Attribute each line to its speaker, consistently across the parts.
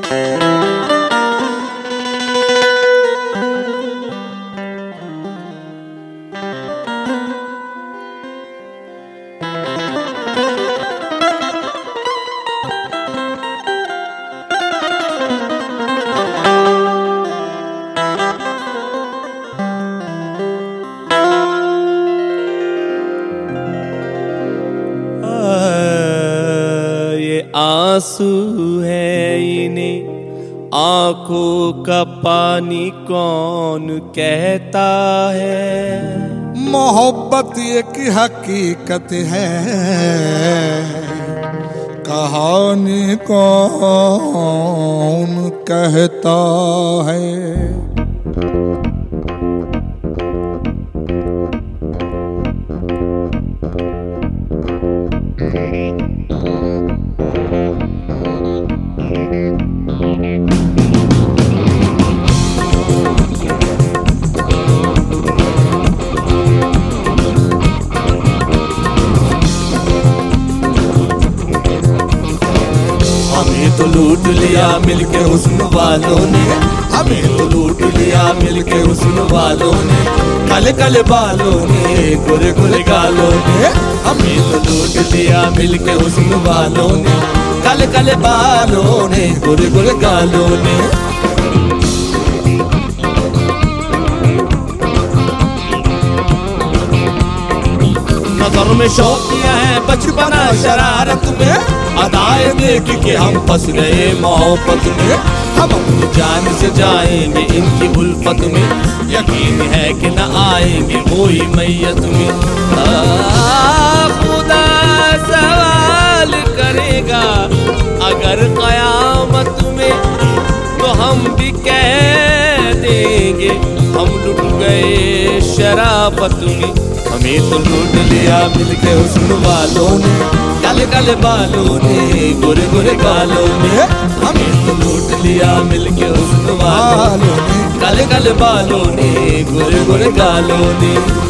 Speaker 1: आंसू है इन्हें आंखों का पानी कौन कहता है।
Speaker 2: मोहब्बत एक हकीकत है, कहानी कौन कहता है।
Speaker 1: हमें तो लूट लिया मिलके हुस्न वालों ने, हमें तो लूट लिया मिलके हुस्न वालों ने, काले काले बालों ने गोरे गोरे गालों ने। हमें तो लूट लिया मिलके हुस्न वालों ने, काले काले बालों ने गोरे गोरे गालों ने। नजर में शौक किया है बचपना शरारत में, अदाए देख के हम फंस गए मोहब्बत में। हम अपनी जान से जाएंगे इनकी उल्फत में, यकीन है कि न आएंगे कोई मैयत में। खुदा सवाल करेगा अगर कयामत में, तो हम भी कह देंगे हम लुट गए शराफत में। हमें तो लूट लिया मिलके हुस्न वालों ने, काले काले बालों ने गोरे गोरे गालों ने। हमें तो लूट लिया मिलके हुस्न वालों ने, काले काले बालों ने गोरे गोरे गालों ने।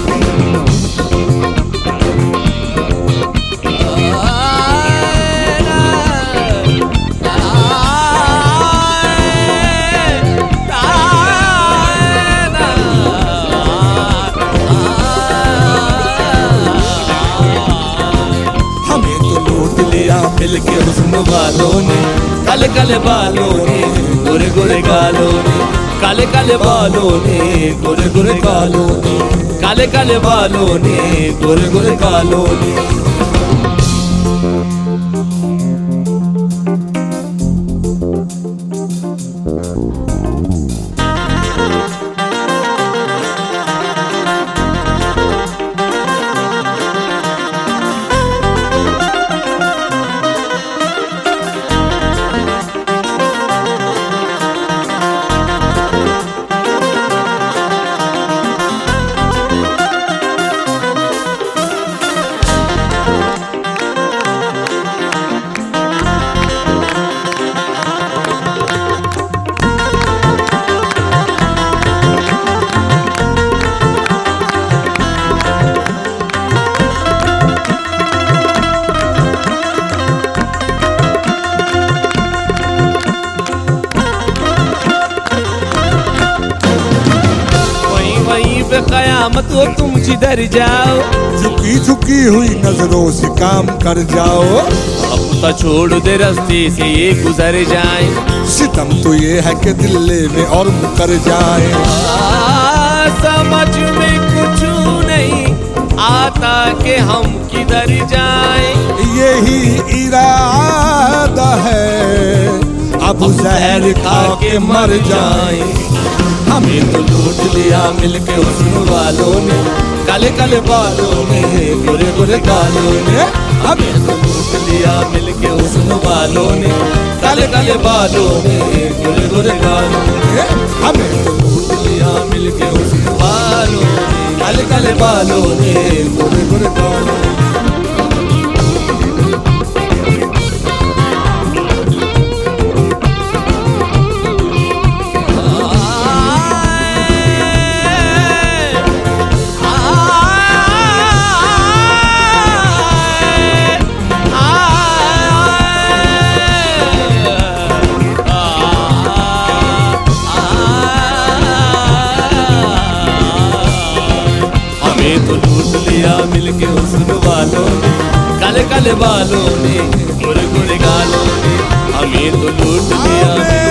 Speaker 1: मिलके हुस्न वालों ने, काले काले बालों ने गोरे गोरे गालों ने, काले काले बालों ने गोरे गोरे गालों ने, काले काले बालों ने गोरे गोरे गालों ने। कयामत हो तुम जिधर जाओ,
Speaker 2: झुकी झुकी हुई नजरों से काम कर जाओ।
Speaker 1: अब तो छोड़ दे रास्ते से ये गुजर जाए,
Speaker 2: सितम तो ये है कि दिल लेने और मुकर जाए।
Speaker 1: समझ में कुछ नहीं आता कि हम किधर जाए,
Speaker 2: यही इरादा है अब जहर खा के मर जाए।
Speaker 1: हमें तो लूट लिया मिलके हुस्न वालों ने, काले काले बालों ने गोरे गोरे गालों ने। हमें तो लूट लिया मिलके हुस्न वालों ने, काले काले बालों ने गोरे गोरे गालों ने। हमें तो लूट लिया मिलके हुस्न वालों ने, काले काले बालों ने गोरे गोरे गालों ने। काले बालों ने, गोरे गोरे गालों ने हमें तो लूट लिया।